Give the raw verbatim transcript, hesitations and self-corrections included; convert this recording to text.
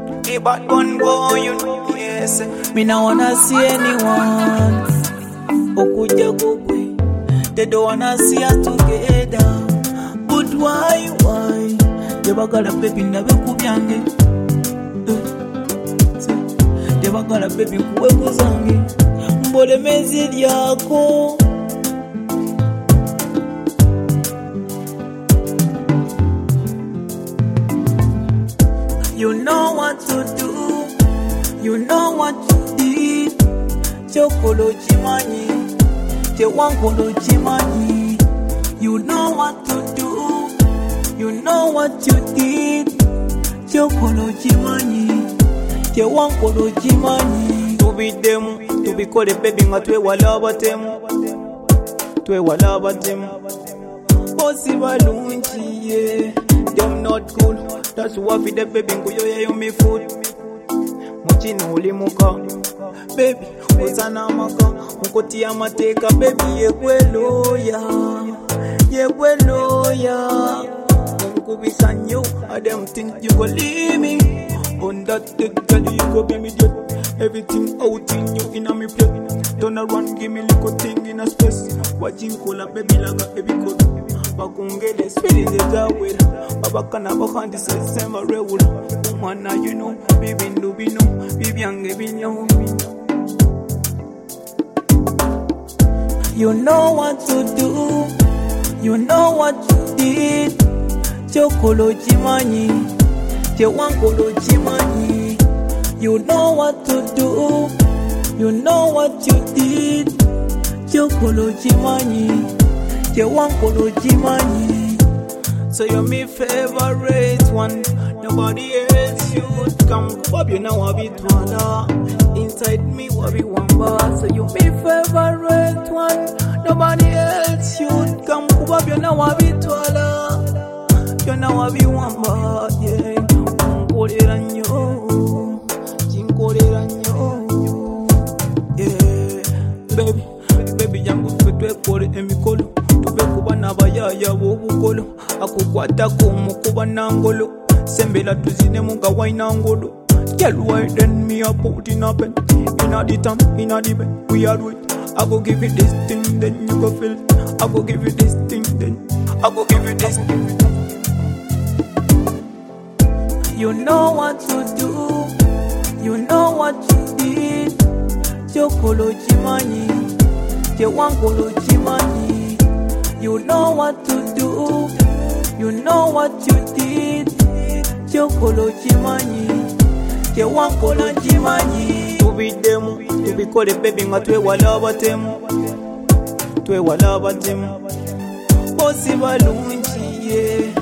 A bad one boy, you know, yes. Me no wanna see anyone. Okuja kukwe. They don't wanna see us together. But why, why? They bagala baby nabe kubyange. They bagala baby kuwe kuzange. Mbole mezi lyako. You know what to do. You know what you did. Chokolo chimani. Chewankolo chimani. You know what to do. You know what you did. Chokolo chimani. Chewankolo chimani. To be them, to be called a baby, nga twe wala batem. Twe wala batem. Bossy balunchi, yeah. Them not cool. That's why for the baby, go yo yo me food. Muchino uli muka. Baby, uzana maka. Mukoti ya mateka, baby, ye kwe loya. Ye kwe loya. Mkubi sanyo, I don't think you go leave me. On that day, girl, you go be me jet. Everything out in you, in a me plate. Turn around, give me little thing in a space. Watching cola, baby, laga, baby, good. Bakungele spirit is a will. Baba kana bakandi se sema rewul. Mana you know, baby no be no, baby ange be no. You know what to do. You know what you did. Chokolo chimani. Chewankolo chimani. You know what to do. You know what you did. Chokolo chimani. So you're my favorite one. Nobody else should come. Bob, you know I be twala. Inside me, what be one bar. So you're my favorite one. Nobody else should come. Bob, you know I be twala. You know I be one bar. Yeah. Unkoleranyo. Jinkoleranyo. Yeah. Baby, baby, yangu fetwe kore emikolo. Kuba nabayaya bobukolo akukwata komu kuba nangolo sembela tuzine munga wainangolo. Girl, why then me a put in a pen inna the time inna the bed we are wait. I go give you this thing then you go feel. I go give you this thing then I go give you this thing. You know what to do. You know what you did. Chokolo chimani. Chewankolo chimani. You know what to do. You know what you did. Chokolo chimani. Chewankolo chimani. To be them, to be called a baby, nga twe wala batem. Twe wala batem. Bossy balunchi, yeah.